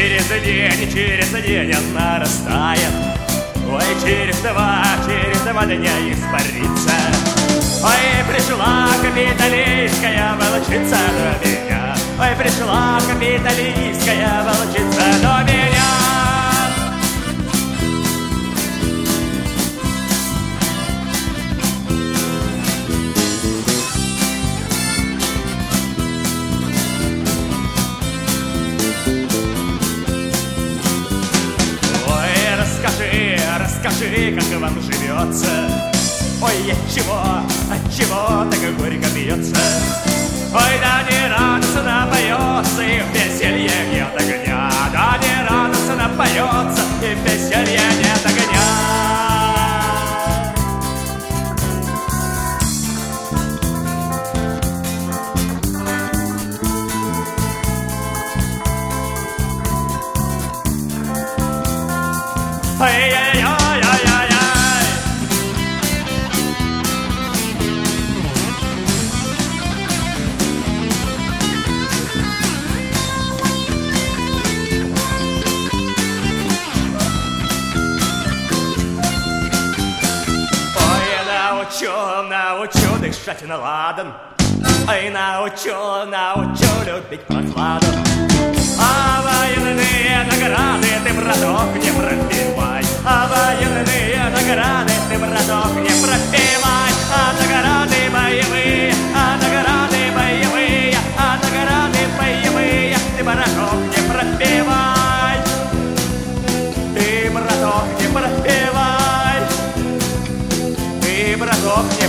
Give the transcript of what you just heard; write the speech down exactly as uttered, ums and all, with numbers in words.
через день, через день она растает. Ой, через два, через два дня испарится. Ой, пришла капиталистская волчица до меня. Ой, пришла капиталистская волчица до меня. Расскажи, как вам живется. Ой, отчего, отчего так горько бьется? Ой, да не радостно поется и в веселье нет огня. Да не радостно поется и в веселье нет огня. Ай-яй-яй. Научу дышать на ладан, ой, научу, научу любить прохладу. А военные награды ты, браток, не пропивай. А военные награды ты, браток, не пропивай. А награды боевые, а награды боевые, а награды боевые ты, браток, не пропивай. Ты, браток, не пропивай. Ты, браток, не